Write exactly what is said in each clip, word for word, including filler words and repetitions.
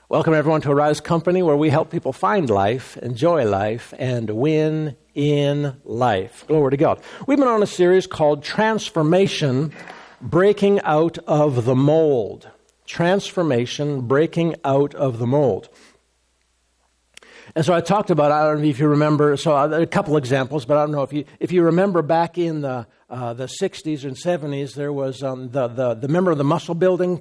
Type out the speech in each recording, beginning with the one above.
Welcome everyone to Arise Company, where we help people find life, enjoy life, and win in life. Glory to God. We've been on a series called Transformation, Breaking Out of the Mold. Transformation, Breaking Out of the Mold. And so I talked about, I don't know if you remember, so a couple examples, but I don't know if you if you remember back in the uh, the sixties and seventies, there was um, the, the, the member of the muscle building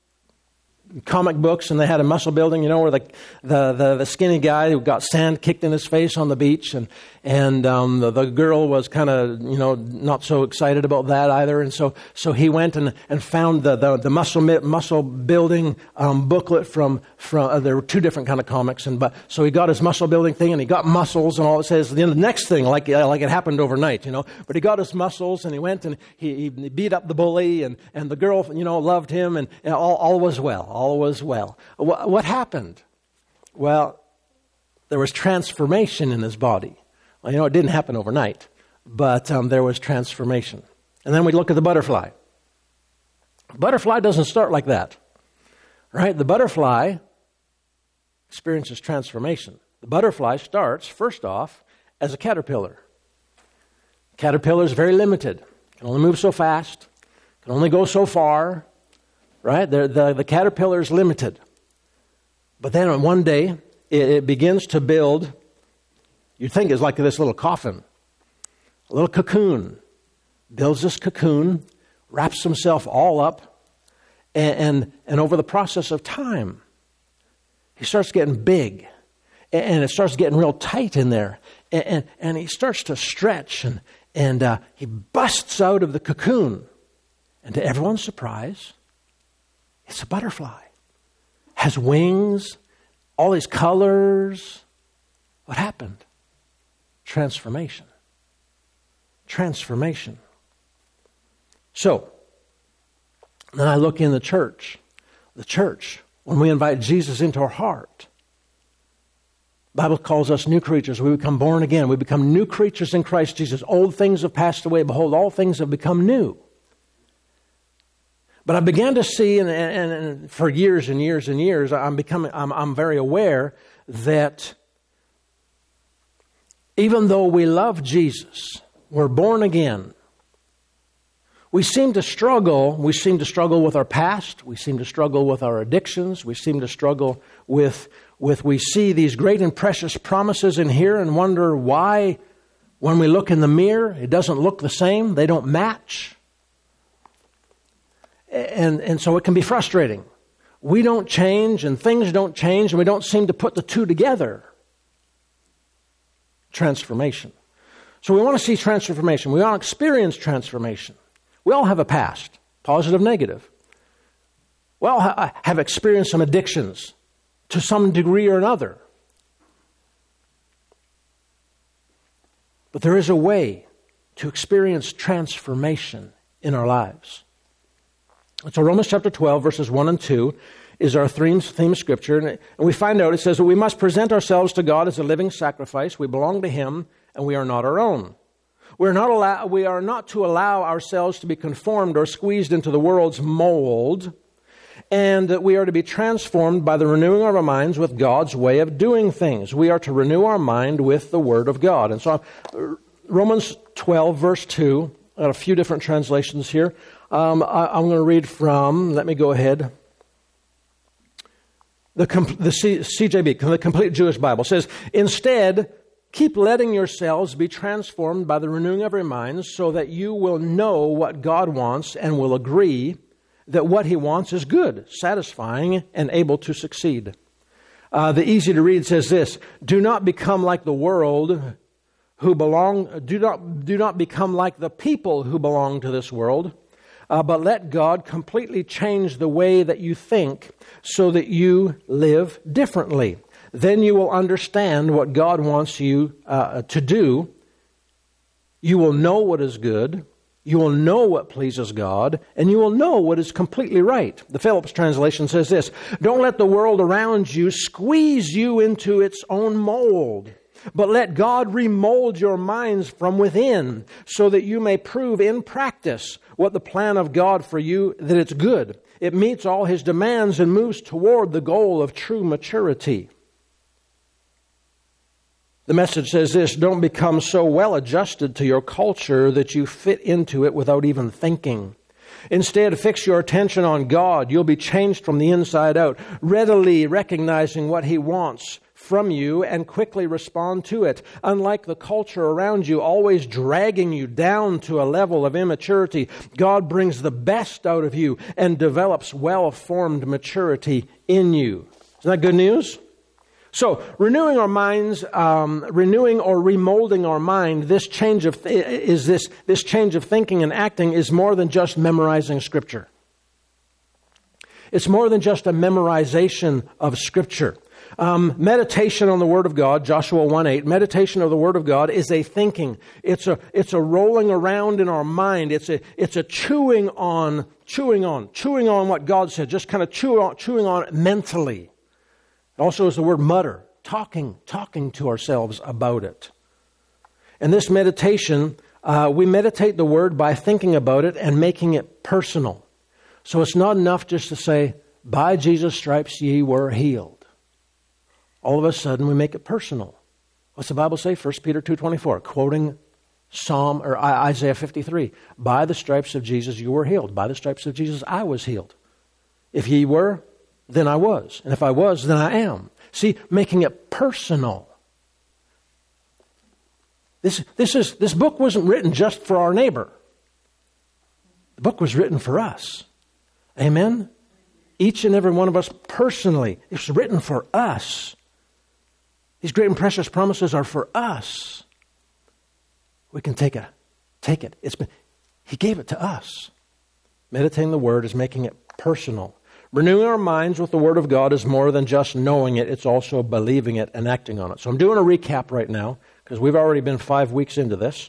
comic books, and they had a muscle building, you know, where the the the, the skinny guy who got sand kicked in his face on the beach, and and um, the, the girl was kind of, you know, not so excited about that either, and so so he went and, and found the the, the muscle muscle building um, booklet from from uh, there were two different kind of comics, and but so he got his muscle building thing, and he got muscles, and all it says, you know, the next thing like uh, like it happened overnight, you know, but he got his muscles, and he went and he, he beat up the bully, and and the girl, you know, loved him, and, and all all was well. All was well. What, what happened? Well, there was transformation in his body. Well, you know, it didn't happen overnight, but um, there was transformation. And then we look at the butterfly. Butterfly doesn't start like that, right? The butterfly experiences transformation. The butterfly starts, first off, as a caterpillar. Caterpillar is very limited. Can only move so fast. Can only go so far. Right? The, the, the caterpillar is limited. But then one day, it, it begins to build, you'd think it's like this little coffin, a little cocoon. Builds this cocoon, wraps himself all up, and, and, and over the process of time, he starts getting big, and, and it starts getting real tight in there, and, and, and he starts to stretch, and, and uh, he busts out of the cocoon. And to everyone's surprise, it's a butterfly. Has wings, all these colors. What happened? Transformation. Transformation. So, then I look in the church. The church, when we invite Jesus into our heart, the Bible calls us new creatures. We become born again. We become new creatures in Christ Jesus. Old things have passed away. Behold, all things have become new. But I began to see, and, and, and for years and years and years, I'm becoming, I'm, I'm very aware that even though we love Jesus, we're born again, we seem to struggle. We seem to struggle with our past. We seem to struggle with our addictions. We seem to struggle with, with we see these great and precious promises in here and wonder why, when we look in the mirror, it doesn't look the same. They don't match. And, and so it can be frustrating. We don't change and things don't change and we don't seem to put the two together. Transformation. So we want to see transformation. We want to experience transformation. We all have a past, positive, negative. We all ha- have experienced some addictions to some degree or another. But there is a way to experience transformation in our lives. So Romans chapter twelve, verses one and two is our theme, theme scripture. And we find out, it says that we must present ourselves to God as a living sacrifice. We belong to Him, and we are not our own. We're not allow, we are not to allow ourselves to be conformed or squeezed into the world's mold. And that we are to be transformed by the renewing of our minds with God's way of doing things. We are to renew our mind with the Word of God. And so Romans twelve, verse two, I got a few different translations here. Um, I, I'm going to read from, let me go ahead, the, the C, CJB, the Complete Jewish Bible, says, instead, keep letting yourselves be transformed by the renewing of your minds so that you will know what God wants and will agree that what He wants is good, satisfying, and able to succeed. Uh, the easy to read says this, do not become like the world who belong, do not, do not become like the people who belong to this world, Uh, but let God completely change the way that you think so that you live differently. Then you will understand what God wants you uh, to do. You will know what is good. You will know what pleases God. And you will know what is completely right. The Phillips translation says this, don't let the world around you squeeze you into its own mold. But let God remold your minds from within so that you may prove in practice what the plan of God for you, that it's good. It meets all his demands and moves toward the goal of true maturity. The Message says this: don't become so well adjusted to your culture that you fit into it without even thinking. Instead, fix your attention on God. You'll be changed from the inside out, readily recognizing what He wants from you and quickly respond to it. Unlike the culture around you, always dragging you down to a level of immaturity, God brings the best out of you and develops well-formed maturity in you. Isn't that good news? So, renewing our minds, um, renewing or remolding our mind, this change of th- is this this change of thinking and acting is more than just memorizing Scripture. It's more than just a memorization of Scripture. Um, meditation on the Word of God, Joshua one eight, meditation of the Word of God is a thinking. It's a it's a rolling around in our mind. It's a it's a chewing on, chewing on, chewing on what God said. Just kind of chew on, chewing on it mentally. It also is the word mutter, talking, talking to ourselves about it. And this meditation, uh, we meditate the Word by thinking about it and making it personal. So it's not enough just to say, by Jesus' stripes ye were healed. All of a sudden we make it personal. What's the Bible say? First Peter two twenty-four, quoting Psalm or Isaiah fifty-three. By the stripes of Jesus you were healed. By the stripes of Jesus I was healed. If ye were, then I was. And if I was, then I am. See, making it personal. This, this, is, this book wasn't written just for our neighbor. The book was written for us. Amen? Each and every one of us personally. It's written for us. These great and precious promises are for us. We can take it. Take it. It's been, He gave it to us. Meditating the Word is making it personal. Renewing our minds with the Word of God is more than just knowing it. It's also believing it and acting on it. So I'm doing a recap right now because we've already been five weeks into this.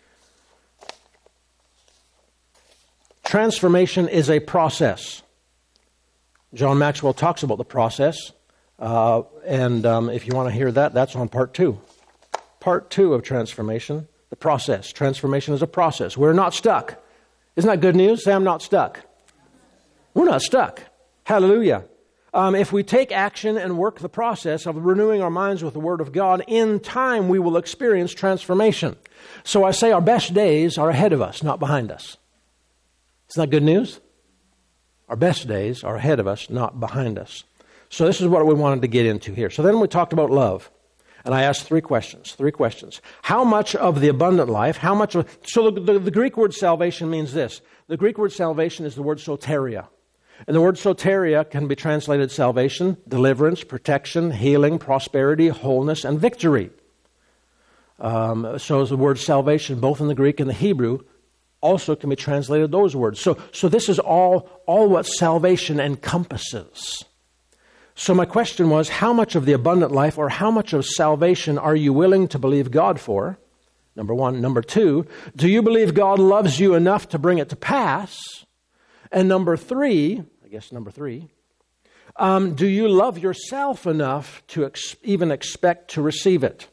Transformation is a process. John Maxwell talks about the process. Uh, and um, if you want to hear that, that's on part two. Part two of transformation, the process. Transformation is a process. We're not stuck. Isn't that good news? Say, I'm not stuck. We're not stuck. Hallelujah. Um, if we take action and work the process of renewing our minds with the Word of God, in time we will experience transformation. So I say our best days are ahead of us, not behind us. Isn't that good news? Our best days are ahead of us, not behind us. So this is what we wanted to get into here. So then we talked about love. And I asked three questions. Three questions. How much of the abundant life, how much of... So the, the, the Greek word salvation means this. The Greek word salvation is the word soteria. And the word soteria can be translated salvation, deliverance, protection, healing, prosperity, wholeness, and victory. Um, so the word salvation, both in the Greek and the Hebrew, also can be translated those words. So, so this is all, all what salvation encompasses. So my question was, how much of the abundant life or how much of salvation are you willing to believe God for? Number one. Number two, do you believe God loves you enough to bring it to pass? And number three, I guess number three, um, do you love yourself enough to ex- even expect to receive it?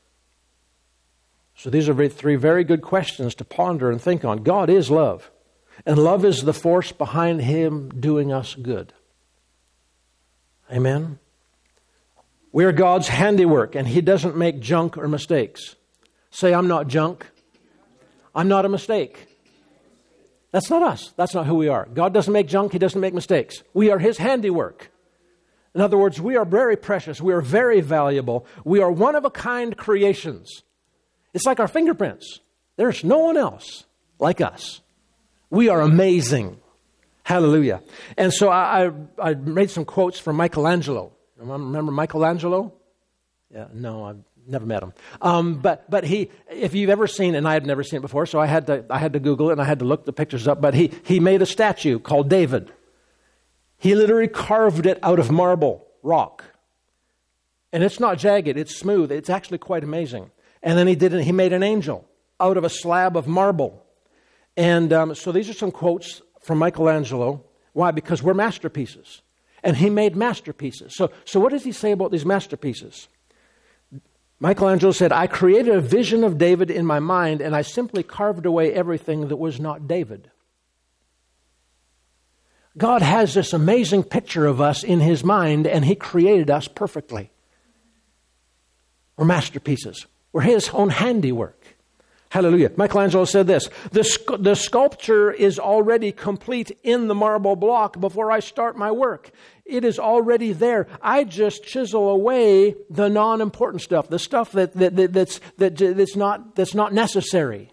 So these are very, three very good questions to ponder and think on. God is love, and love is the force behind Him doing us good. Amen? We are God's handiwork, and He doesn't make junk or mistakes. Say, I'm not junk. I'm not a mistake. That's not us. That's not who we are. God doesn't make junk. He doesn't make mistakes. We are His handiwork. In other words, we are very precious. We are very valuable. We are one-of-a-kind creations. It's like our fingerprints. There's no one else like us. We are amazing. Hallelujah. And so I, I, I made some quotes from Michelangelo. Remember Michelangelo? Yeah, no, I've never met him. Um, but but he, if you've ever seen, and I had never seen it before, so I had to I had to Google it and I had to look the pictures up. But he he made a statue called David. He literally carved it out of marble rock, and it's not jagged; it's smooth. It's actually quite amazing. And then he did it. He made an angel out of a slab of marble. And um, so these are some quotes from Michelangelo. Why? Because we're masterpieces, and he made masterpieces. So so what does he say about these masterpieces? Michelangelo said, I created a vision of David in my mind, and I simply carved away everything that was not David. God has this amazing picture of us in His mind, and He created us perfectly. We're masterpieces. We're His own handiwork. Hallelujah. Michelangelo said this, the, sc- the sculpture is already complete in the marble block before I start my work. It is already there. I just chisel away the non-important stuff, the stuff that, that, that, that's, that, that's, not, that's not necessary.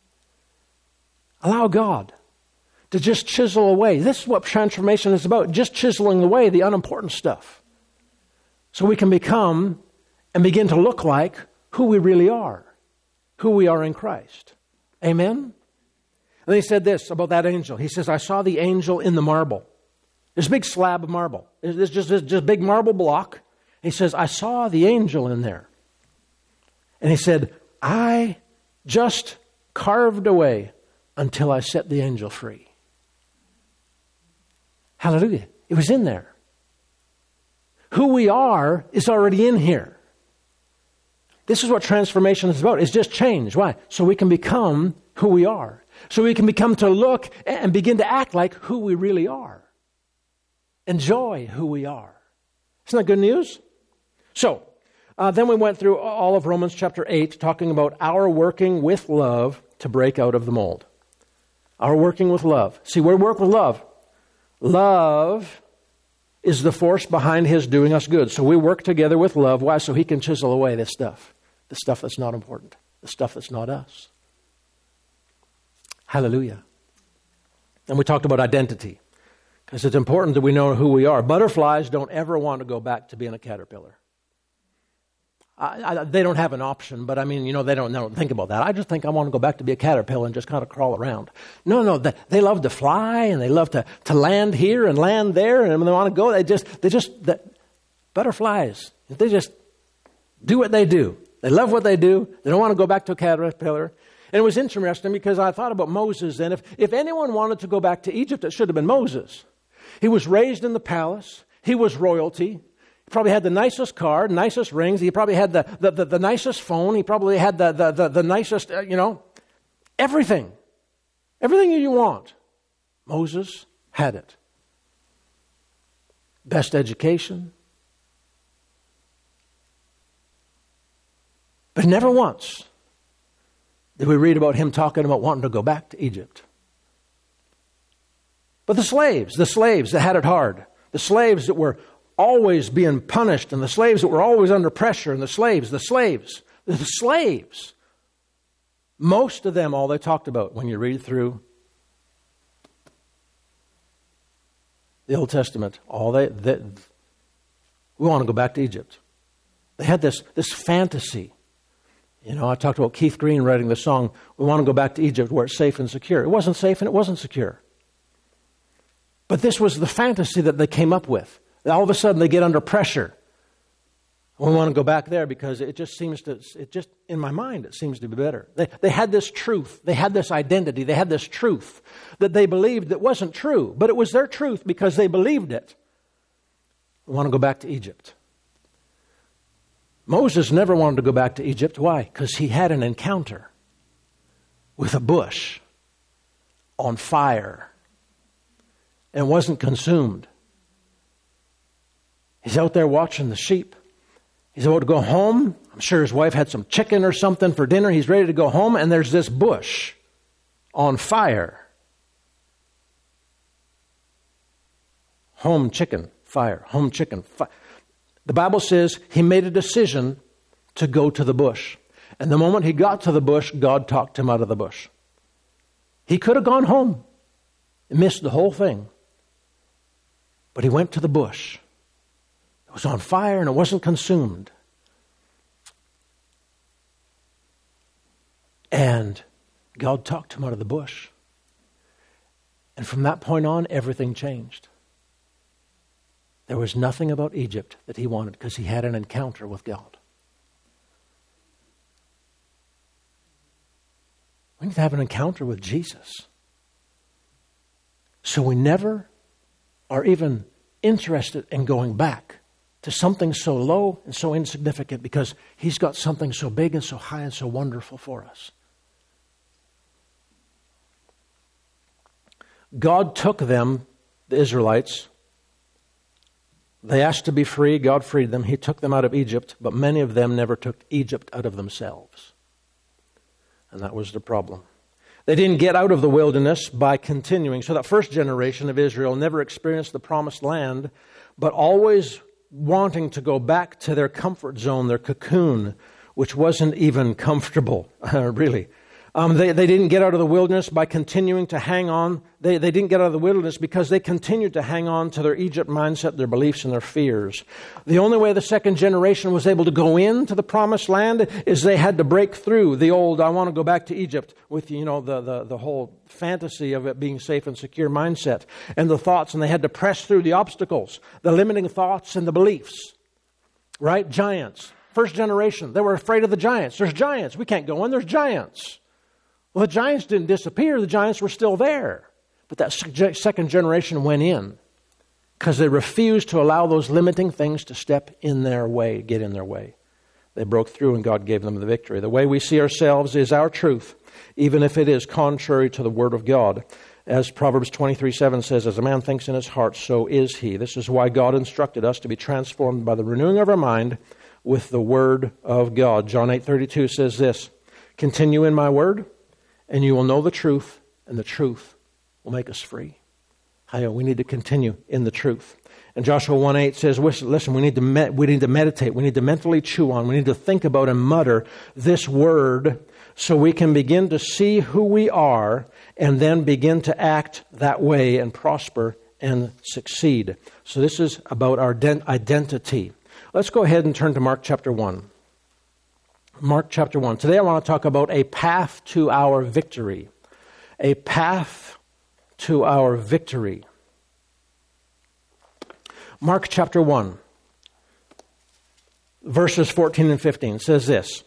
Allow God to just chisel away. This is what transformation is about, just chiseling away the unimportant stuff. So we can become and begin to look like who we really are, who we are in Christ. Amen? And he said this about that angel. He says, I saw the angel in the marble. This big slab of marble. It's just this just big marble block. He says, I saw the angel in there. And he said, I just carved away until I set the angel free. Hallelujah. It was in there. Who we are is already in here. This is what transformation is about. It's just change. Why? So we can become who we are. So we can become to look and begin to act like who we really are. Enjoy who we are. Isn't that good news? So, uh, then we went through all of Romans chapter eight, talking about our working with love to break out of the mold. Our working with love. See, we work with love. Love is the force behind His doing us good. So we work together with love. Why? So He can chisel away this stuff. The stuff that's not important. The stuff that's not us. Hallelujah. And we talked about identity. Because it's important that we know who we are. Butterflies don't ever want to go back to being a caterpillar. I, I, they don't have an option, but I mean, you know, they don't, they don't think about that. I just think I want to go back to be a caterpillar and just kind of crawl around. No, no, they, they love to fly and they love to, to land here and land there, and when they want to go, they just, they just, the, butterflies, they just do what they do. They love what they do. They don't want to go back to a caterpillar. And it was interesting because I thought about Moses, and if, if anyone wanted to go back to Egypt, it should have been Moses. He was raised in the palace. He was royalty. He probably had the nicest car, nicest rings. He probably had the, the, the, the nicest phone. He probably had the, the, the, the nicest, uh, you know, everything. Everything you want. Moses had it. Best education. But never once did we read about him talking about wanting to go back to Egypt. But the slaves, the slaves that had it hard, the slaves that were always being punished, and the slaves that were always under pressure, and the slaves, the slaves, the slaves, most of them, all they talked about when you read through the Old Testament, all they, they we want to go back to Egypt. They had this, this fantasy. You know, I talked about Keith Green writing the song, we want to go back to Egypt where it's safe and secure. It wasn't safe and it wasn't secure. But this was the fantasy that they came up with. All of a sudden they get under pressure. We want to go back there because it just seems to, it just, in my mind, it seems to be better. They, they had this truth. They had this identity. They had this truth that they believed that wasn't true. But it was their truth because they believed it. We want to go back to Egypt. Moses never wanted to go back to Egypt. Why? Because he had an encounter with a bush on fire and wasn't consumed. He's out there watching the sheep. He's about to go home. I'm sure his wife had some chicken or something for dinner. He's ready to go home, and there's this bush on fire. Home chicken, fire. Home chicken, fire. The Bible says he made a decision to go to the bush. And the moment he got to the bush, God talked him out of the bush. He could have gone home and missed the whole thing. But he went to the bush. It was on fire and it wasn't consumed. And God talked him out of the bush. And from that point on, everything changed. There was nothing about Egypt that he wanted because he had an encounter with God. We need to have an encounter with Jesus. So we never are even interested in going back to something so low and so insignificant because he's got something so big and so high and so wonderful for us. God took them, the Israelites. They asked to be free. God freed them. He took them out of Egypt, but many of them never took Egypt out of themselves. And that was the problem. They didn't get out of the wilderness by continuing. So that first generation of Israel never experienced the promised land, but always wanting to go back to their comfort zone, their cocoon, which wasn't even comfortable, really. Um, they, they didn't get out of the wilderness by continuing to hang on. They, they didn't get out of the wilderness because they continued to hang on to their Egypt mindset, their beliefs, and their fears. The only way the second generation was able to go into the promised land is they had to break through the old, I want to go back to Egypt, with, you know, the, the, the whole fantasy of it being safe and secure mindset, and the thoughts, and they had to press through the obstacles, the limiting thoughts and the beliefs. Right? Giants. First generation, they were afraid of the giants. There's giants. We can't go in. There's giants. Well, the giants didn't disappear. The giants were still there. But that second generation went in because they refused to allow those limiting things to step in their way, get in their way. They broke through and God gave them the victory. The way we see ourselves is our truth, even if it is contrary to the Word of God. As Proverbs twenty-three seven says, as a man thinks in his heart, so is he. This is why God instructed us to be transformed by the renewing of our mind with the Word of God. John eight thirty-two says this, continue in my Word, and you will know the truth, and the truth will make us free. We need to continue in the truth. And Joshua one eight says, listen, we need to med- we need to meditate. We need to mentally chew on. We need to think about and mutter this word so we can begin to see who we are and then begin to act that way and prosper and succeed. So this is about our de- identity. Let's go ahead and turn to Mark chapter one. Mark chapter one. Today I want to talk about a path to our victory. A path to our victory. Mark chapter one, verses fourteen and fifteen says this.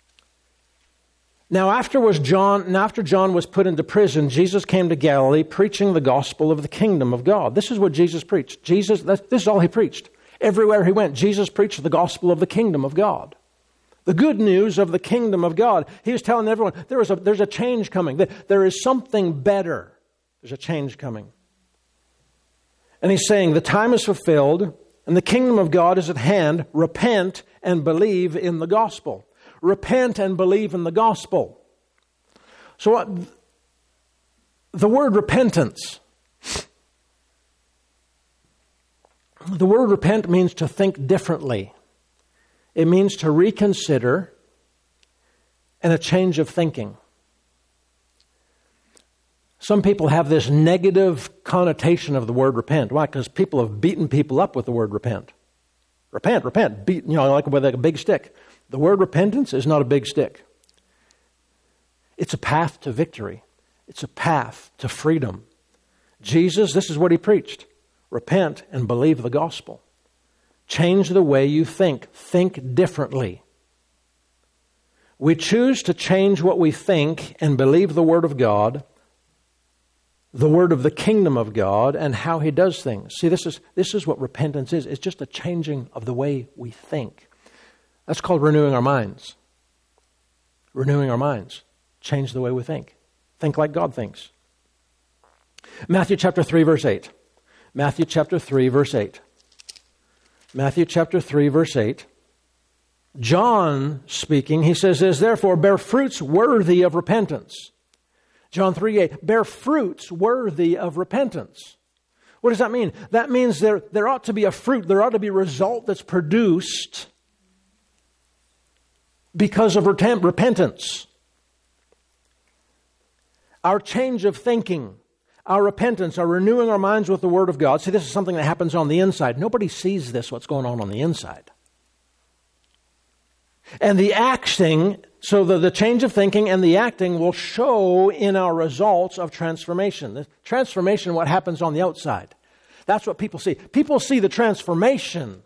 Now after was John, and after John was put into prison, Jesus came to Galilee preaching the gospel of the kingdom of God. This is what Jesus preached. Jesus, this is all he preached. Everywhere he went, Jesus preached the gospel of the kingdom of God. The good news of the kingdom of God. He was telling everyone, there is a, there's a change coming. There is something better. There's a change coming. And he's saying, the time is fulfilled, and the kingdom of God is at hand. Repent and believe in the gospel. Repent and believe in the gospel. So what, the word repentance. The word repent means to think differently. It means to reconsider and a change of thinking. Some people have this negative connotation of the word repent. Why? Because people have beaten people up with the word repent. Repent, repent, beat, you know, like with a big stick. The word repentance is not a big stick. It's a path to victory. It's a path to freedom. Jesus, this is what he preached. Repent and believe the gospel. Change the way you think. Think differently. We choose to change what we think and believe the Word of God, the Word of the kingdom of God, and how He does things. See, this is this is what repentance is. It's just a changing of the way we think. That's called renewing our minds. Renewing our minds. Change the way we think. Think like God thinks. Matthew chapter three, verse eight. Matthew chapter three, verse eight. Matthew chapter three, verse eight. John speaking, he says this, therefore bear fruits worthy of repentance. John three eight, bear fruits worthy of repentance. What does that mean? That means there, there ought to be a fruit, there ought to be a result that's produced because of repentance. Our change of thinking, our repentance, our renewing our minds with the Word of God. See, this is something that happens on the inside. Nobody sees this, what's going on on the inside. And the acting, so the, the change of thinking and the acting will show in our results of transformation. The transformation, what happens on the outside. That's what people see. People see the transformation,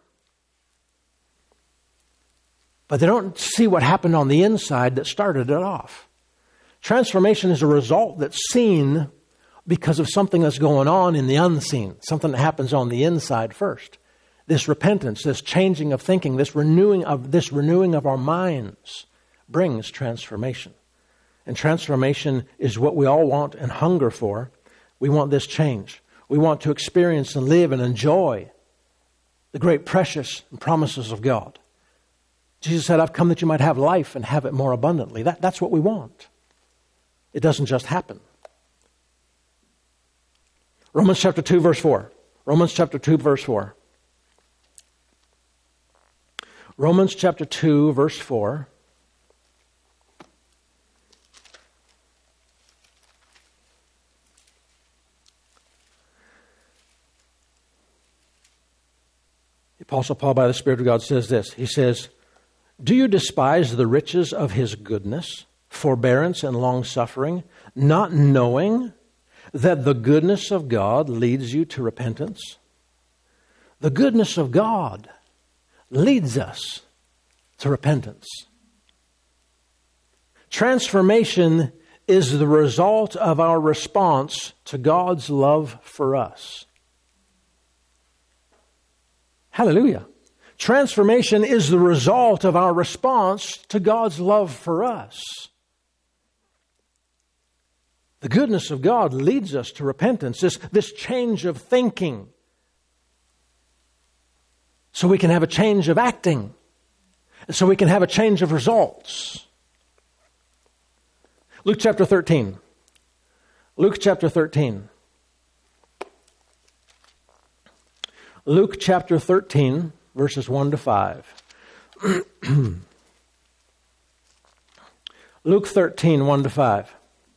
but they don't see what happened on the inside that started it off. Transformation is a result that's seen because of something that's going on in the unseen, something that happens on the inside first. This repentance, this changing of thinking, this renewing of this renewing of our minds brings transformation. And transformation is what we all want and hunger for. We want this change. We want to experience and live and enjoy the great precious promises of God. Jesus said, I've come that you might have life and have it more abundantly. That, that's what we want. It doesn't just happen. Romans chapter two, verse four. Romans chapter two, verse four. Romans chapter two, verse four. The Apostle Paul, by the Spirit of God, says this. He says, do you despise the riches of his goodness, forbearance, and long-suffering, not knowing that the goodness of God leads you to repentance? The goodness of God leads us to repentance. Transformation is the result of our response to God's love for us. Hallelujah. Transformation is the result of our response to God's love for us. The goodness of God leads us to repentance, this, this change of thinking. So we can have a change of acting. So we can have a change of results. Luke chapter thirteen. Luke chapter thirteen. Luke chapter thirteen, verses one to five. Luke thirteen, one to five.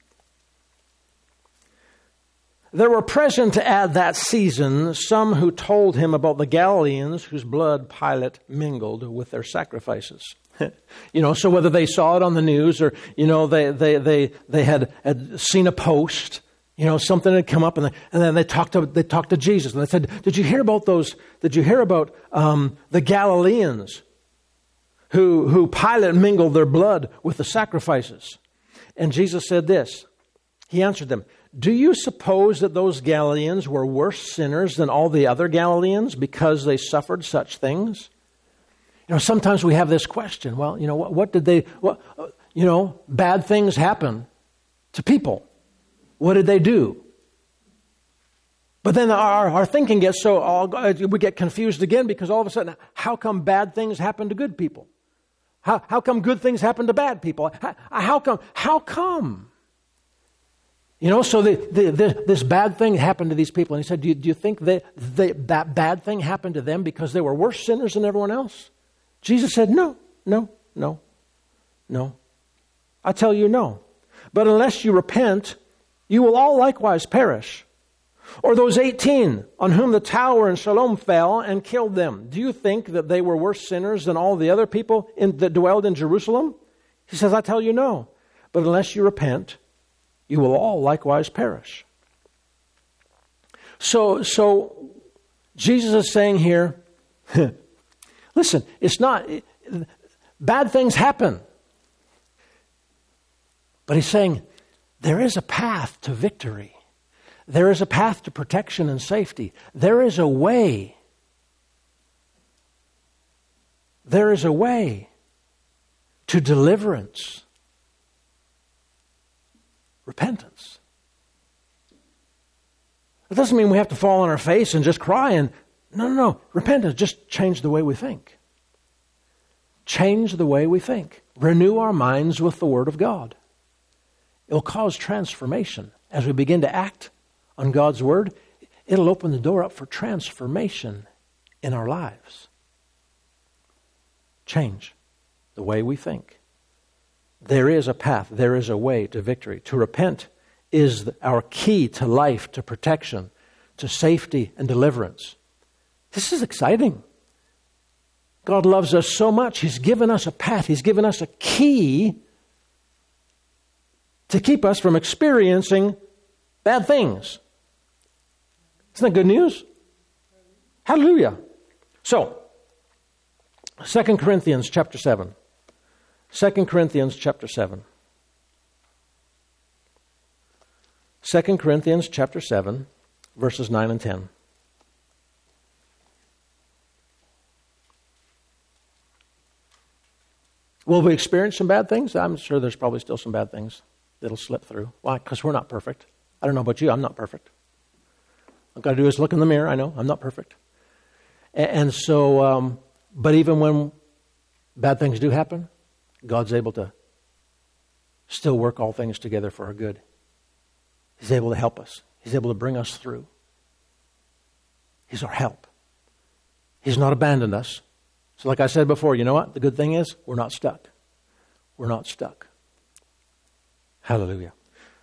There were present at that season some who told him about the Galileans whose blood Pilate mingled with their sacrifices. You know, so whether they saw it on the news or, you know, they they they, they had, had seen a post, you know, something had come up, and, they, and then they talked to they talked to Jesus, and they said, "Did you hear about those? Did you hear about um, the Galileans who who Pilate mingled their blood with the sacrifices?" And Jesus said this. He answered them, "Do you suppose that those Galileans were worse sinners than all the other Galileans because they suffered such things?" You know, sometimes we have this question. Well, you know, what, what did they? What, you know, bad things happen to people. What did they do? But then our, our thinking gets so, all, we get confused again because all of a sudden, how come bad things happen to good people? How, how come good things happen to bad people? How, how come? How come? You know, so the, the, the, this bad thing happened to these people. And he said, do you, do you think they, they, that bad thing happened to them because they were worse sinners than everyone else? Jesus said, no, no, no, no. I tell you, no. But unless you repent, you will all likewise perish. Or those eighteen on whom the tower in Siloam fell and killed them. Do you think that they were worse sinners than all the other people in, that dwelled in Jerusalem? He says, I tell you, no. But unless you repent, you will all likewise perish. So, so Jesus is saying here, listen, it's not, bad things happen. But he's saying, there is a path to victory. There is a path to protection and safety. There is a way. There is a way to deliverance. Repentance. It doesn't mean we have to fall on our face and just cry and no, no, no. Repentance, just change the way we think. Change the way we think. Renew our minds with the Word of God. It will cause transformation. As we begin to act on God's Word, it'll open the door up for transformation in our lives. Change the way we think. There is a path, there is a way to victory. To repent is our key to life, to protection, to safety and deliverance. This is exciting. God loves us so much. He's given us a path. He's given us a key to keep us from experiencing bad things. Isn't that good news? Hallelujah. So, Second Corinthians chapter seven. Second Corinthians chapter seven. Second Corinthians chapter seven, verses nine and ten. Will we experience some bad things? I'm sure there's probably still some bad things that'll slip through. Why? Because we're not perfect. I don't know about you, I'm not perfect. I've got to do is look in the mirror. I know I'm not perfect. And, and so, um, but even when bad things do happen, God's able to still work all things together for our good. He's able to help us. He's able to bring us through. He's our help. He's not abandoned us. So like I said before, you know what? The good thing is we're not stuck. We're not stuck. Hallelujah.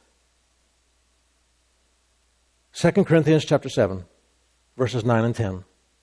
Second Corinthians chapter seven, verses nine and ten.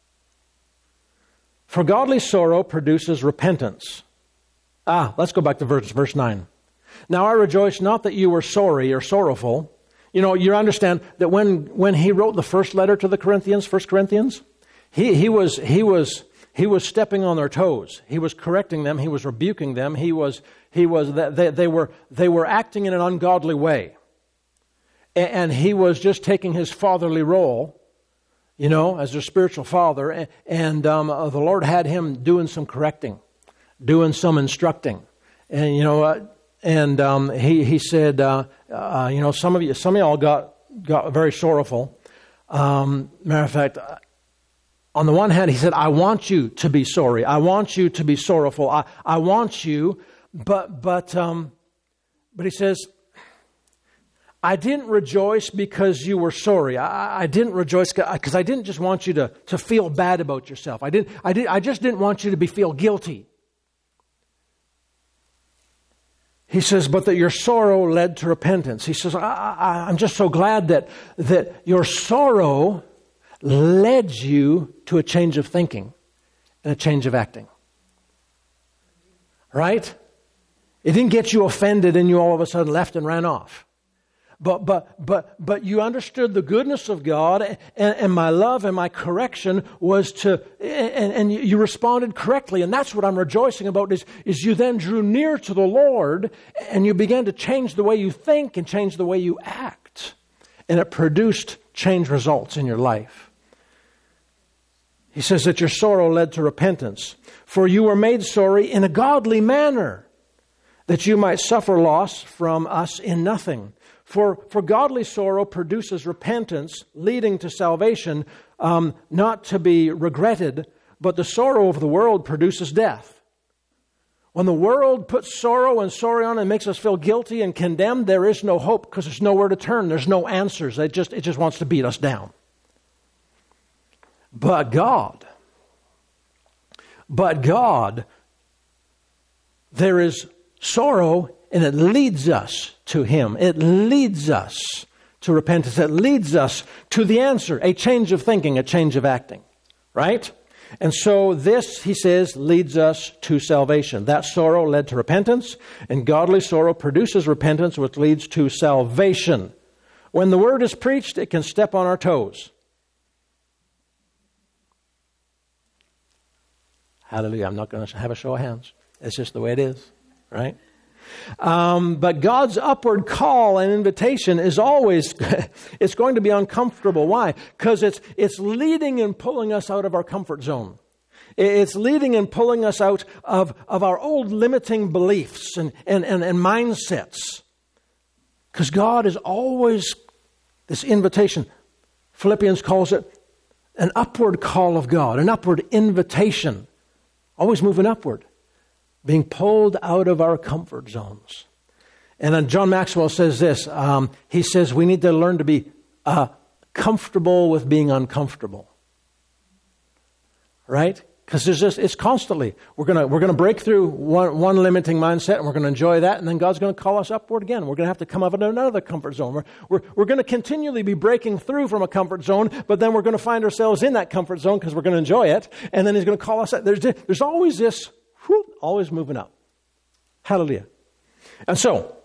For godly sorrow produces repentance. Ah, let's go back to verse, verse nine. Now I rejoice not that you were sorry or sorrowful. You know, you understand that when, when he wrote the first letter to the Corinthians, First Corinthians, he, he was he was he was stepping on their toes. He was correcting them. He was rebuking them. He was he was they, they were they were acting in an ungodly way, and he was just taking his fatherly role, you know, as their spiritual father. And um, the Lord had him doing some correcting, doing some instructing, and you know. Uh, And um, he he said, uh, uh, you know, some of you, some of y'all got got very sorrowful. Um, matter of fact, on the one hand, he said, "I want you to be sorry. I want you to be sorrowful. I I want you," but but um, but he says, "I didn't rejoice because you were sorry. I, I didn't rejoice because I didn't just want you to to feel bad about yourself. I didn't. I did. I just didn't want you to be feel guilty." He says, but that your sorrow led to repentance. He says, I, I, I'm just so glad that, that your sorrow led you to a change of thinking and a change of acting. Right? It didn't get you offended and you all of a sudden left and ran off. But but but but you understood the goodness of God, and, and my love and my correction was to, and, and you responded correctly, and that's what I'm rejoicing about. Is is you then drew near to the Lord, and you began to change the way you think and change the way you act, and it produced change results in your life. He says that your sorrow led to repentance, for you were made sorry in a godly manner, that you might suffer loss from us in nothing. For, for godly sorrow produces repentance, leading to salvation, um, not to be regretted, but the sorrow of the world produces death. When the world puts sorrow and sorrow on and makes us feel guilty and condemned, there is no hope because there's nowhere to turn. There's no answers. It just, it just wants to beat us down. But God, but God, there is sorrow, and it leads us to Him. It leads us to repentance. It leads us to the answer, a change of thinking, a change of acting. Right? And so this, he says, leads us to salvation. That sorrow led to repentance, and godly sorrow produces repentance, which leads to salvation. When the word is preached, it can step on our toes. Hallelujah. I'm not going to have a show of hands. It's just the way it is. Right? Um, but God's upward call and invitation is always, it's going to be uncomfortable. Why? Because it's it's leading and pulling us out of our comfort zone. It's leading and pulling us out of, of our old limiting beliefs and, and, and, and mindsets. Because God is always this invitation. Philippians calls it an upward call of God, an upward invitation. Always moving upward. Being pulled out of our comfort zones. And then John Maxwell says this. Um, he says we need to learn to be uh, comfortable with being uncomfortable. Right? Because there's just it's constantly we're gonna we're gonna break through one one limiting mindset, and we're gonna enjoy that, and then God's gonna call us upward again. We're gonna have to come out of another comfort zone. We're we're, we're gonna continually be breaking through from a comfort zone, but then we're gonna find ourselves in that comfort zone because we're gonna enjoy it, and then He's gonna call us. There's there's always this. Whew, always moving up. Hallelujah. And so,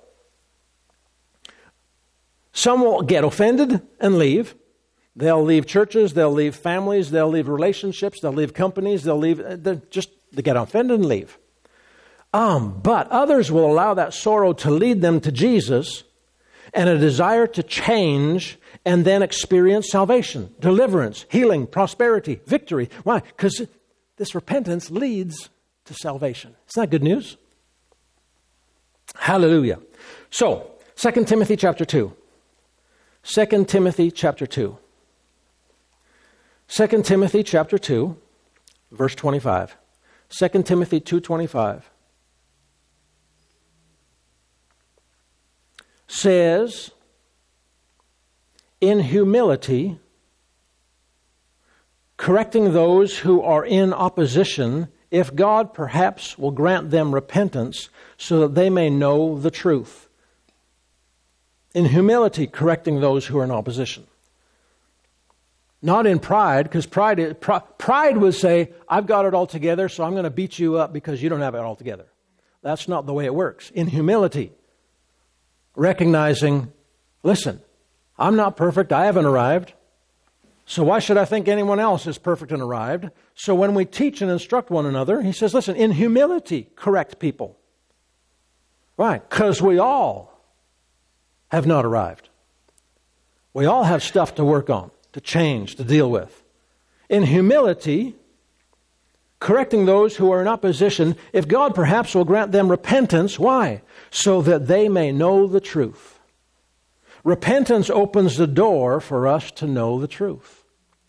some will get offended and leave. They'll leave churches, they'll leave families, they'll leave relationships, they'll leave companies, they'll leave, they're just, they get offended and leave. Um, but others will allow that sorrow to lead them to Jesus and a desire to change and then experience salvation, deliverance, healing, prosperity, victory. Why? Because this repentance leads to salvation. Isn't that good news? Hallelujah. So, Second Timothy chapter two. Second Timothy chapter two. Second Timothy chapter two, verse twenty-five. Second Timothy two twenty-five says, in humility, correcting those who are in opposition, if God perhaps will grant them repentance so that they may know the truth. In humility, correcting those who are in opposition. Not in pride, because pride, pride would say, I've got it all together, so I'm going to beat you up because you don't have it all together. That's not the way it works. In humility, recognizing, listen, I'm not perfect, I haven't arrived, so why should I think anyone else is perfect and arrived? So when we teach and instruct one another, he says, listen, in humility, correct people. Why? Because we all have not arrived. We all have stuff to work on, to change, to deal with. In humility, correcting those who are in opposition, if God perhaps will grant them repentance. Why? So that they may know the truth. Repentance opens the door for us to know the truth.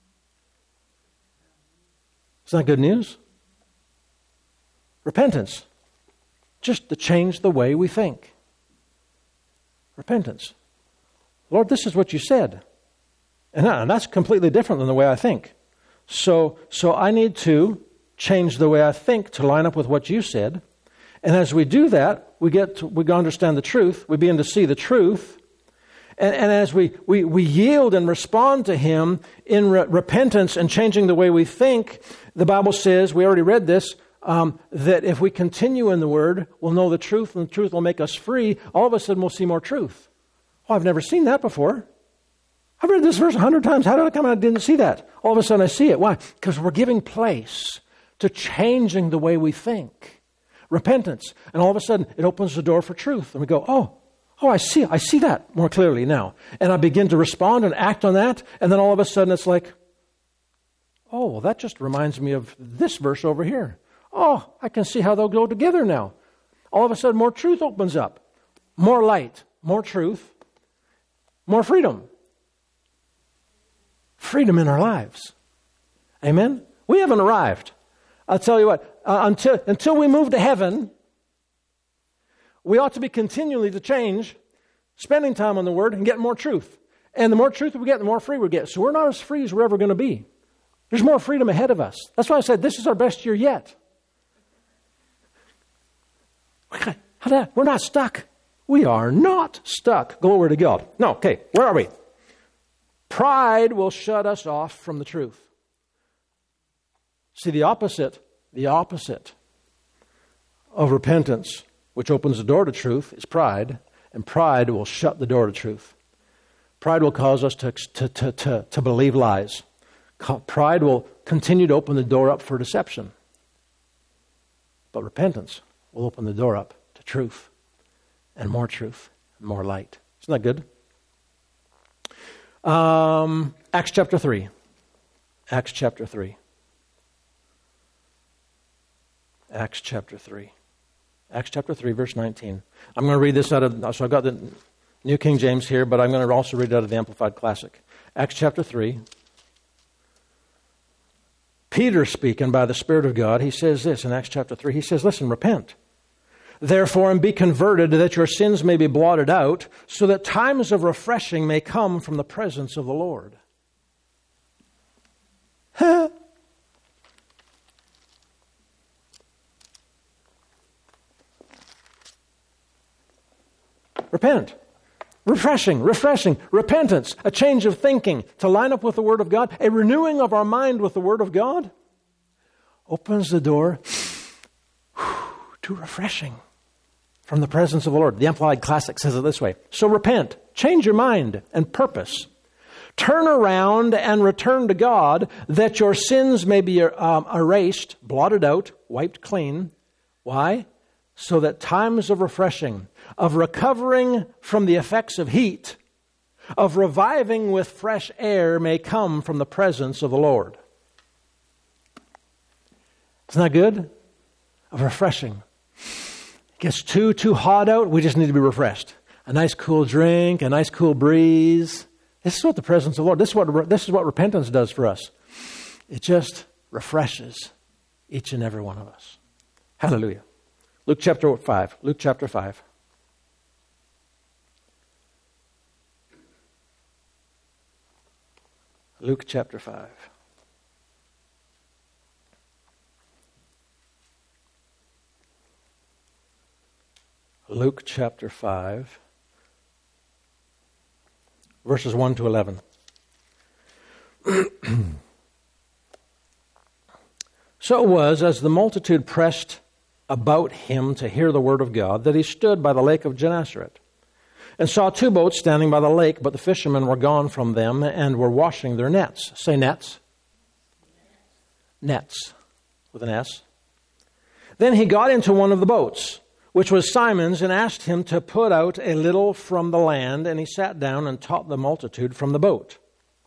Isn't that good news? Repentance. Just to change the way we think. Repentance. Lord, this is what you said. And that's completely different than the way I think. So, so I need to change the way I think to line up with what you said. And as we do that, we get to, we understand the truth. We begin to see the truth. And, and as we, we, we yield and respond to Him in re- repentance and changing the way we think, the Bible says, we already read this, um, that if we continue in the Word, we'll know the truth, and the truth will make us free. All of a sudden, we'll see more truth. Oh, I've never seen that before. I've read this verse a hundred times. How did I come out? I didn't see that. All of a sudden, I see it. Why? Because we're giving place to changing the way we think. Repentance. And all of a sudden, it opens the door for truth. And we go, oh, oh, I see, I see that more clearly now. And I begin to respond and act on that. And then all of a sudden, it's like, oh, well, that just reminds me of this verse over here. Oh, I can see how they'll go together now. All of a sudden, more truth opens up. More light, more truth, more freedom. Freedom in our lives. Amen? We haven't arrived. I'll tell you what, uh, until, until we move to heaven, we ought to be continually to change, spending time on the Word and getting more truth. And the more truth we get, the more free we get. So we're not as free as we're ever going to be. There's more freedom ahead of us. That's why I said this is our best year yet. We're not stuck. We are not stuck. Glory to God. No, okay, where are we? Pride will shut us off from the truth. See, the opposite, the opposite of repentance, which opens the door to truth, is pride. And pride will shut the door to truth. Pride will cause us to, to, to, to, to believe lies. Pride will continue to open the door up for deception. But repentance will open the door up to truth. And more truth, and more light. Isn't that good? Um, Acts chapter three. Acts chapter three. Acts chapter three. Acts chapter three, verse nineteen. I'm going to read this out of, so I've got the New King James here, but I'm going to also read it out of the Amplified Classic. Acts chapter three. Peter speaking by the Spirit of God, he says this in Acts chapter three. He says, listen, repent. Therefore, and be converted, that your sins may be blotted out, so that times of refreshing may come from the presence of the Lord. Huh? Repent. Refreshing, refreshing, repentance, a change of thinking to line up with the Word of God, a renewing of our mind with the Word of God, opens the door to refreshing from the presence of the Lord. The Amplified Classic says it this way. So repent, change your mind and purpose. Turn around and return to God, that your sins may be um, erased, blotted out, wiped clean. Why? So that times of refreshing, of recovering from the effects of heat, of reviving with fresh air may come from the presence of the Lord. Isn't that good? Of refreshing. It gets too, too hot out, we just need to be refreshed. A nice cool drink, a nice cool breeze. This is what the presence of the Lord, this is what, this is what repentance does for us. it just refreshes each and every one of us. Hallelujah. Luke chapter five. Luke chapter five. Luke chapter five. Luke chapter five, verses one to eleven. So it was, as the multitude pressed about him to hear the word of God, that he stood by the lake of Gennesaret, and saw two boats standing by the lake, but the fishermen were gone from them and were washing their nets. Say nets. Nets, with an S. Then he got into one of the boats, which was Simon's, and asked him to put out a little from the land, and he sat down and taught the multitude from the boat.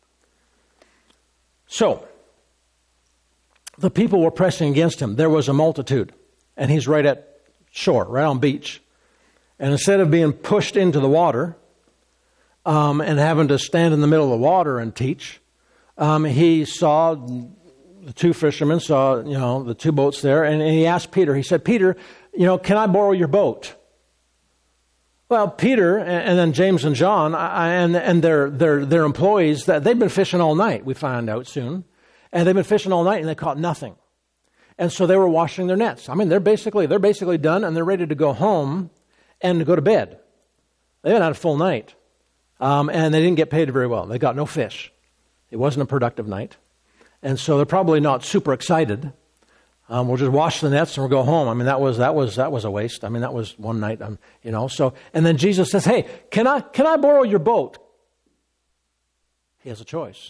So, the people were pressing against him. There was a multitude, and he's right at shore, right on beach. And instead of being pushed into the water um, and having to stand in the middle of the water and teach, um, he saw the two fishermen, saw you know the two boats there, and, and he asked Peter. He said, "Peter, you know, can I borrow your boat?" Well, Peter and, and then James and John I, and and their their their employees, that they've been fishing all night. We find out soon, and they've been fishing all night and they caught nothing, and so they were washing their nets. I mean, they're basically they're basically done and they're ready to go home and to go to bed. They haven't had a full night, um, and they didn't get paid very well. They got no fish. It wasn't a productive night, and so they're probably not super excited. Um, we'll just wash the nets and we'll go home. I mean, that was that was that was a waste. I mean, that was one night. Um, you know. So, and then Jesus says, "Hey, can I can I borrow your boat?" He has a choice.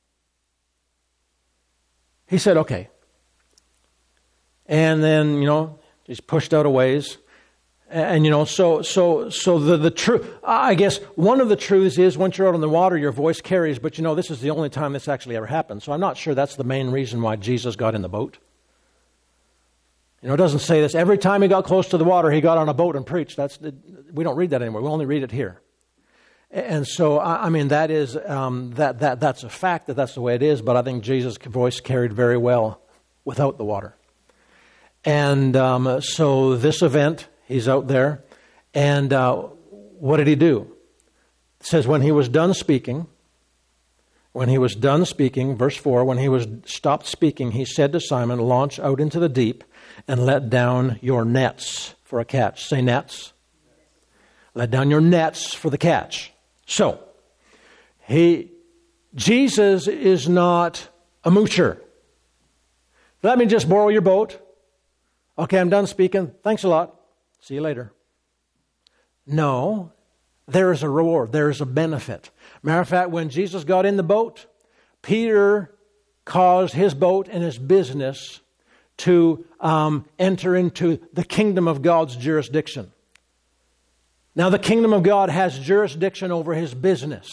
He said, "Okay." And then you know he's pushed out a ways, and, and you know so so so the the truth. I guess one of the truths is once you're out on the water, your voice carries. But you know this is the only time this actually ever happened. So I'm not sure that's the main reason why Jesus got in the boat. You know, it doesn't say this. Every time he got close to the water, he got on a boat and preached. That's we don't read that anymore. We only read it here. And so, I mean, that is um, that that that's a fact that that's the way it is. But I think Jesus' voice carried very well without the water. And um, so, this event, he's out there, and uh, what did he do? It says when he was done speaking. When he was done speaking, verse four, when he was stopped speaking, he said to Simon, "Launch out into the deep and let down your nets for a catch." Say nets. Let down your nets for the catch. So, he, Jesus is not a moocher. Let me just borrow your boat. Okay, I'm done speaking. Thanks a lot. See you later. No, there is a reward. There is a benefit. Matter of fact, when Jesus got in the boat, Peter caused his boat and his business to um, enter into the kingdom of God's jurisdiction. Now, the kingdom of God has jurisdiction over his business.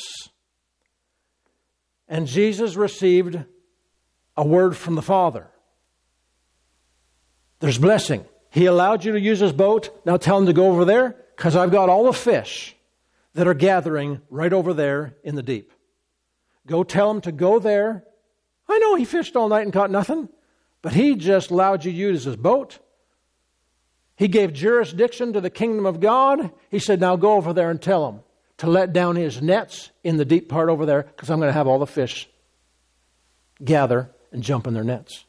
And Jesus received a word from the Father. There's blessing. He allowed you to use his boat. Now tell him to go over there, because I've got all the fish that are gathering right over there in the deep. Go tell him to go there. I know he fished all night and caught nothing, but he just allowed you to use his boat. He gave jurisdiction to the kingdom of God. He said, now go over there and tell him to let down his nets in the deep part over there, because I'm going to have all the fish gather and jump in their nets.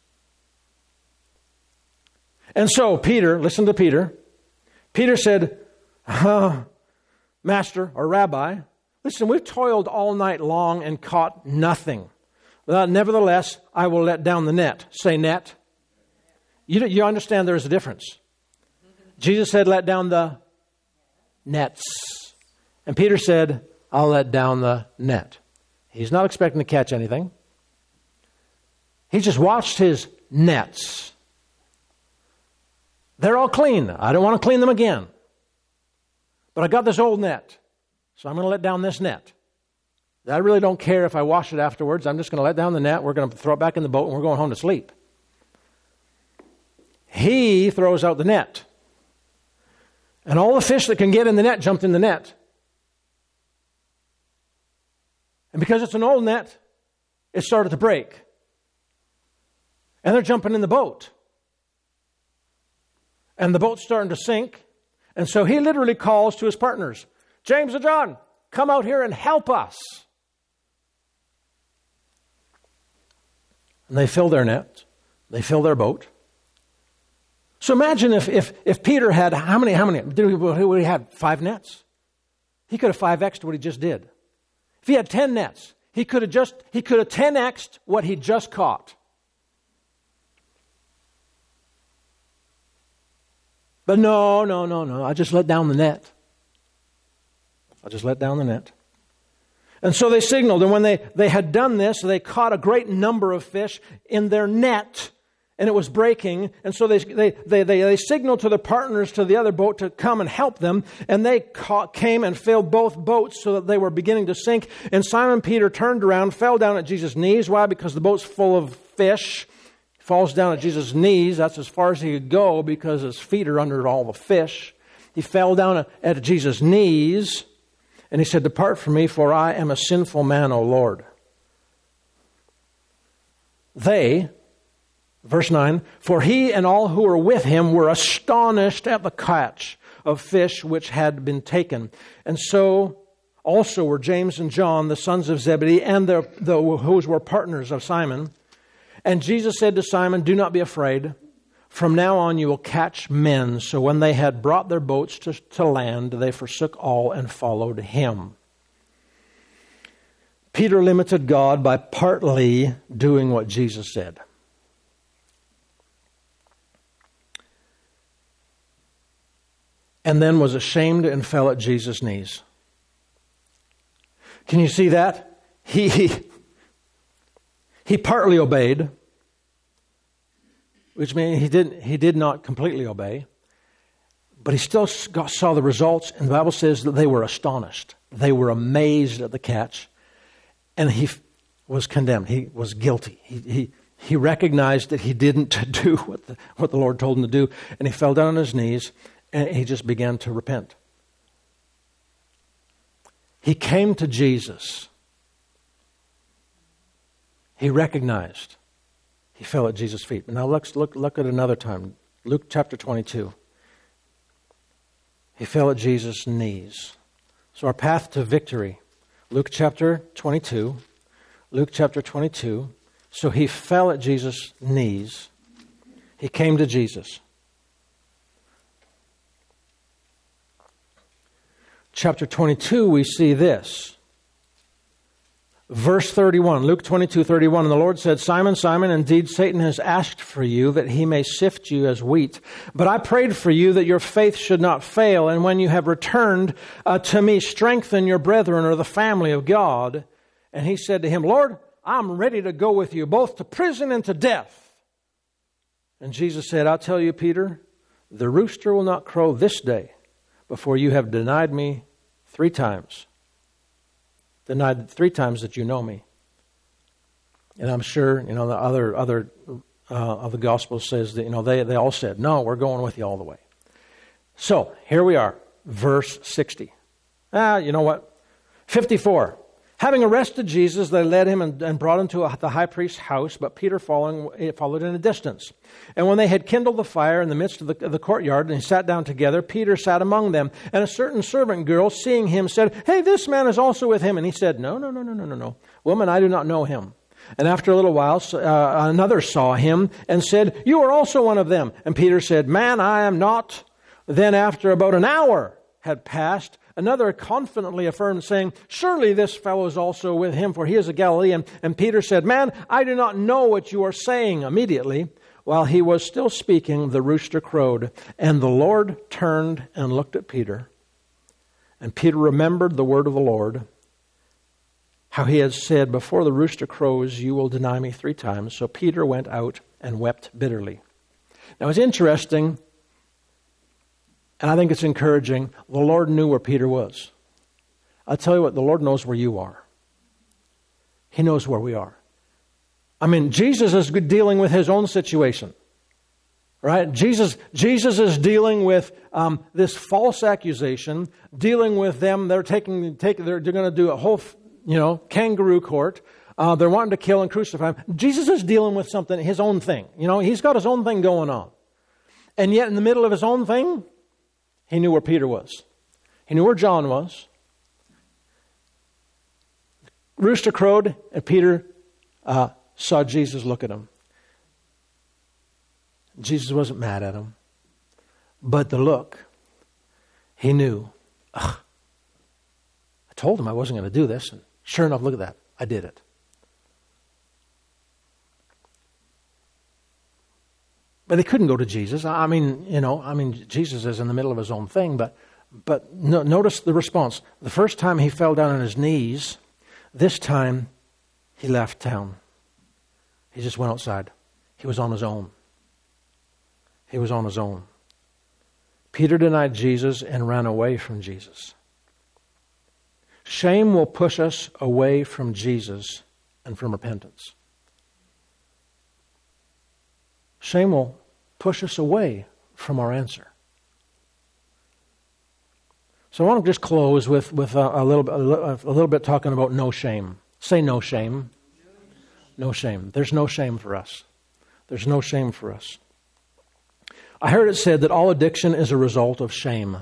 And so Peter, listen to Peter. Peter said, uh, Master or Rabbi, listen, we've toiled all night long and caught nothing. Uh, nevertheless, I will let down the net. Say net. You, you understand there is a difference. Jesus said, let down the nets. And Peter said, I'll let down the net. He's not expecting to catch anything. He just watched his nets. They're all clean. I don't want to clean them again. But I got this old net, so I'm going to let down this net. I really don't care if I wash it afterwards. I'm just going to let down the net. We're going to throw it back in the boat, and we're going home to sleep. He throws out the net. And all the fish that can get in the net jumped in the net. And because it's an old net, it started to break. And they're jumping in the boat. And the boat's starting to sink. And so he literally calls to his partners, James and John, come out here and help us. And they fill their net. They fill their boat. So imagine if if, if Peter had, how many, how many, did he, he had five nets? He could have five X'd what he just did. If he had ten nets, he could have just, he could have ten X'd what he just caught. But no, no, no, no, I just let down the net. I just let down the net. And so they signaled, and when they, they had done this, they caught a great number of fish in their net, and it was breaking. And so they they they they, they signaled to the partners to the other boat to come and help them, and they caught, came and filled both boats so that they were beginning to sink. And Simon Peter turned around, fell down at Jesus' knees. Why? Because the boat's full of fish. He falls down at Jesus' knees. That's as far as he could go because his feet are under all the fish. He fell down at Jesus' knees. And he said, depart from me, for I am a sinful man, O Lord. They, verse nine, for he and all who were with him were astonished at the catch of fish which had been taken. And so also were James and John, the sons of Zebedee, and the, the whose were partners of Simon. And Jesus said to Simon, do not be afraid. From now on you will catch men. So when they had brought their boats to, to land, they forsook all and followed him. Peter limited God by partly doing what Jesus said. And then was ashamed and fell at Jesus' knees. Can you see that? He, he, he partly obeyed. Which means he didn't. He did not completely obey, but he still got, saw the results. And the Bible says that they were astonished. They were amazed at the catch, and he was condemned. He was guilty. He he, he recognized that he didn't do what the, what the Lord told him to do, and he fell down on his knees, and he just began to repent. He came to Jesus. He recognized. He fell at Jesus' feet. Now let's look, look at another time. Luke chapter twenty-two. He fell at Jesus' knees. So our path to victory. Luke chapter twenty-two. Luke chapter twenty-two. So he fell at Jesus' knees. He came to Jesus. Chapter twenty-two, we see this. Verse thirty-one, Luke twenty-two, thirty-one, and the Lord said, Simon, Simon, indeed Satan has asked for you that he may sift you as wheat. But I prayed for you that your faith should not fail. And when you have returned uh, to me, strengthen your brethren or the family of God. And he said to him, Lord, I'm ready to go with you, both to prison and to death. And Jesus said, I'll tell you, Peter, the rooster will not crow this day before you have denied me three times. Denied three times that you know me. And I'm sure, you know, the other other uh, of the Gospels says that, you know, they, they all said, no, we're going with you all the way. So, here we are, verse sixty. Ah, you know what? fifty-four. Having arrested Jesus, they led him and, and brought him to a, the high priest's house, but Peter following, followed in a distance. And when they had kindled the fire in the midst of the, of the courtyard and sat down together, Peter sat among them. And a certain servant girl, seeing him, said, hey, this man is also with him. And he said, no, no, no, no, no, no, no. Woman, I do not know him. And after a little while, uh, another saw him and said, you are also one of them. And Peter said, man, I am not. Then after about an hour had passed, another confidently affirmed, saying, surely this fellow is also with him, for he is a Galilean. And Peter said, man, I do not know what you are saying. Immediately, while he was still speaking, the rooster crowed. And the Lord turned and looked at Peter. And Peter remembered the word of the Lord, how he had said, before the rooster crows, you will deny me three times. So Peter went out and wept bitterly. Now it's interesting, and I think it's encouraging. The Lord knew where Peter was. I'll tell you what, the Lord knows where you are. He knows where we are. I mean, Jesus is dealing with his own situation. Right? Jesus, Jesus is dealing with um, this false accusation, dealing with them. They're taking, take, they're, they're going to do a whole, you know, kangaroo court. Uh, they're wanting to kill and crucify him. Jesus is dealing with something, his own thing. You know, he's got his own thing going on. And yet in the middle of his own thing, he knew where Peter was. He knew where John was. Rooster crowed, and Peter uh, saw Jesus look at him. Jesus wasn't mad at him. But the look, he knew, ugh, I told him I wasn't going to do this. And sure enough, look at that. I did it. But they couldn't go to Jesus. I mean, you know, I mean, Jesus is in the middle of his own thing. But but no, notice the response. The first time he fell down on his knees, this time he left town. He just went outside. He was on his own. He was on his own. Peter denied Jesus and ran away from Jesus. Shame will push us away from Jesus and from repentance. Shame will push us away from our answer. So I want to just close with, with a, a, little, a little bit talking about no shame. Say no shame. No shame. There's no shame for us. There's no shame for us. I heard it said that all addiction is a result of shame.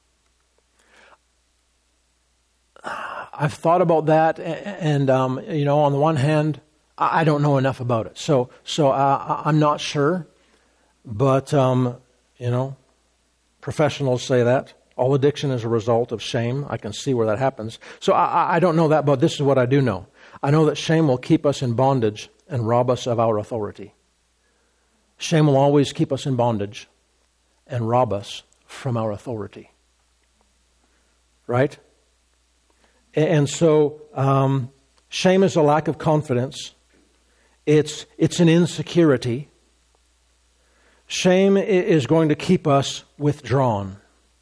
I've thought about that, and um, you know, on the one hand, I don't know enough about it, so so uh, I'm not sure. But um, you know, professionals say that all addiction is a result of shame. I can see where that happens. So I, I don't know that, but this is what I do know. I know that shame will keep us in bondage and rob us of our authority. Shame will always keep us in bondage and rob us from our authority. Right? And so um, shame is a lack of confidence. It's, it's an insecurity. Shame is going to keep us withdrawn.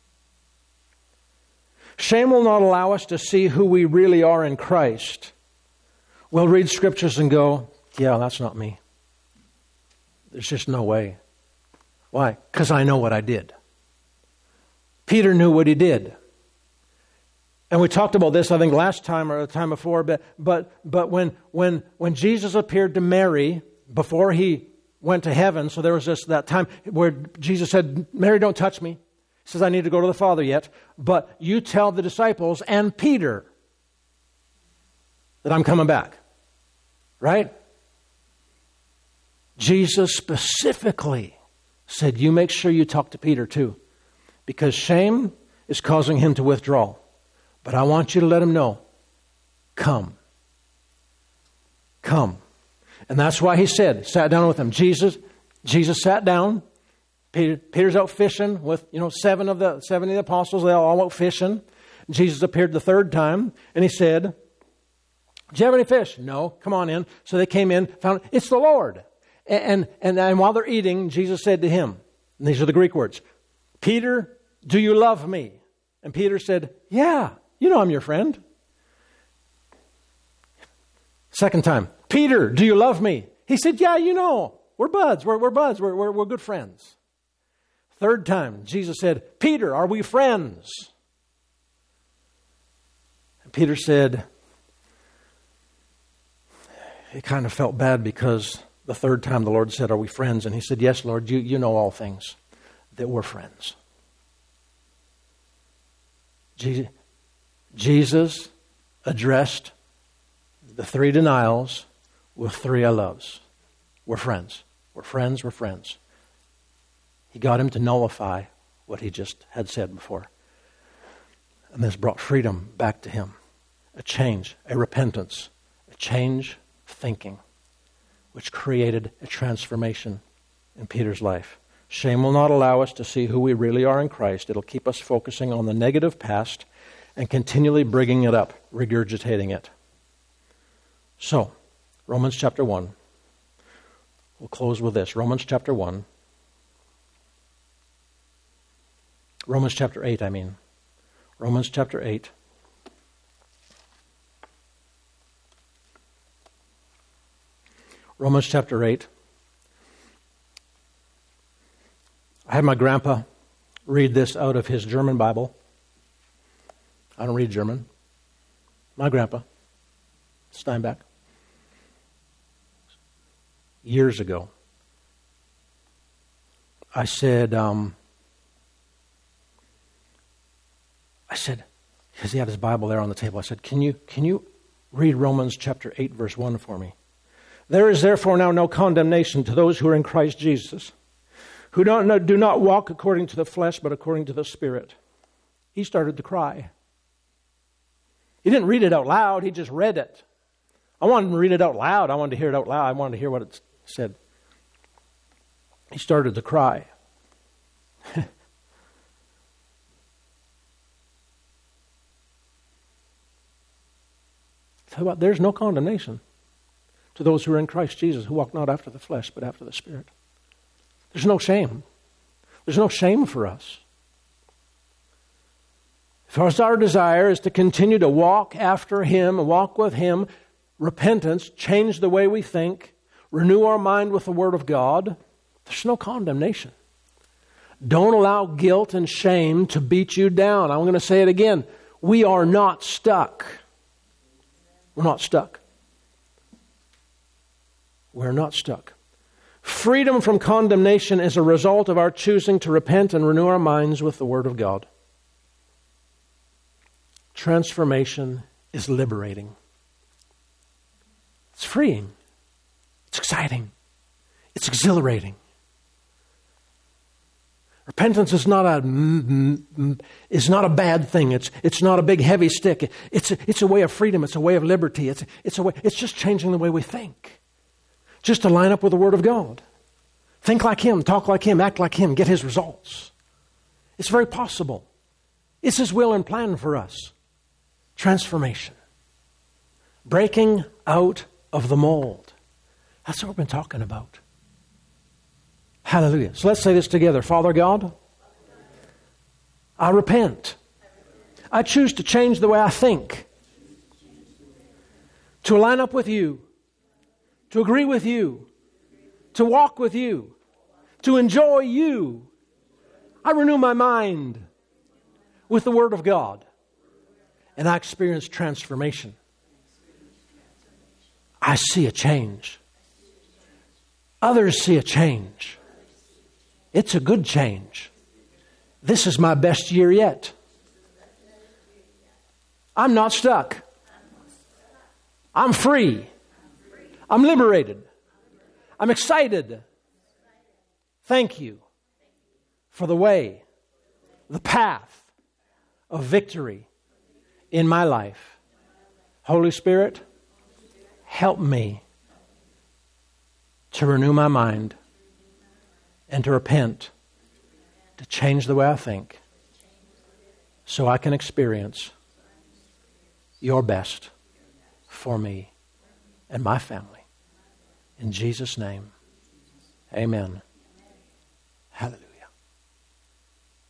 Shame will not allow us to see who we really are in Christ. We'll read scriptures and go, yeah, that's not me. There's just no way. Why? Because I know what I did. Peter knew what he did. And we talked about this, I think, last time or the time before, but but but when when when Jesus appeared to Mary before he went to heaven, so there was this that time where Jesus said, Mary, don't touch me. He says, I need to go to the Father yet, but you tell the disciples and Peter that I'm coming back. Right? Jesus specifically said, you make sure you talk to Peter too, because shame is causing him to withdraw. But I want you to let him know, come. Come. And that's why he said, sat down with him. Jesus, Jesus sat down. Peter, Peter's out fishing with, you know, seven of the seven of the apostles. They all out fishing. Jesus appeared the third time, and he said, do you have any fish? No. Come on in. So they came in, found, it's the Lord. And, and, and while they're eating, Jesus said to him, and these are the Greek words, Peter, do you love me? And Peter said, yeah, you know I'm your friend. Second time, Peter, do you love me? He said, yeah, you know, we're buds, we're, we're buds, we're, we're, we're good friends. Third time, Jesus said, Peter, are we friends? And Peter said, he kind of felt bad because the third time the Lord said, are we friends? And he said, yes, Lord, you, you know all things, that we're friends. Jesus, Jesus addressed the three denials with three I loves. We're friends. We're friends. We're friends. He got him to nullify what he just had said before. And this brought freedom back to him. A change, a repentance, a change of thinking, which created a transformation in Peter's life. Shame will not allow us to see who we really are in Christ. It'll keep us focusing on the negative past and continually bringing it up, regurgitating it. So, Romans chapter one. We'll close with this. Romans chapter one. Romans chapter eight, I mean. Romans chapter eight. Romans chapter eight. I had my grandpa read this out of his German Bible. I don't read German. My grandpa, Steinbach. years ago. I said, um, I said, because he had his Bible there on the table, I said, can you, can you read Romans chapter eight, verse one for me? There is therefore now no condemnation to those who are in Christ Jesus, who don't, do not walk according to the flesh, but according to the Spirit. He started to cry. He didn't read it out loud, he just read it. I wanted to read it out loud. I wanted to hear it out loud. I wanted to hear what it said. He started to cry. Tell you what, there's no condemnation to those who are in Christ Jesus, who walk not after the flesh, but after the Spirit. There's no shame. There's no shame for us. Because our desire is to continue to walk after Him, walk with Him, repentance, change the way we think, renew our mind with the Word of God, there's no condemnation. Don't allow guilt and shame to beat you down. I'm going to say it again. We are not stuck. We're not stuck. We're not stuck. Freedom from condemnation is a result of our choosing to repent and renew our minds with the Word of God. Transformation is liberating. It's freeing. It's exciting. It's exhilarating. Repentance is not a is not a bad thing. It's it's not a big heavy stick. It's a, it's a way of freedom. It's a way of liberty. It's it's a way. It's just changing the way we think, just to line up with the Word of God. Think like Him, talk like Him, act like Him, get His results. It's very possible. It's His will and plan for us. Transformation, breaking out of the mold. That's what we've been talking about. Hallelujah. So let's say this together. Father God, I repent. I choose to change the way I think, to line up with You, to agree with You, to walk with You, to enjoy You. I renew my mind with the Word of God, and I experience transformation. I see a change. Others see a change. It's a good change. This is my best year yet. I'm not stuck. I'm free. I'm liberated. I'm excited. Thank You for the way, the path of victory in my life. Holy Spirit, help me to renew my mind and to repent, to change the way I think, so I can experience Your best for me and my family. In Jesus' name, amen. Hallelujah.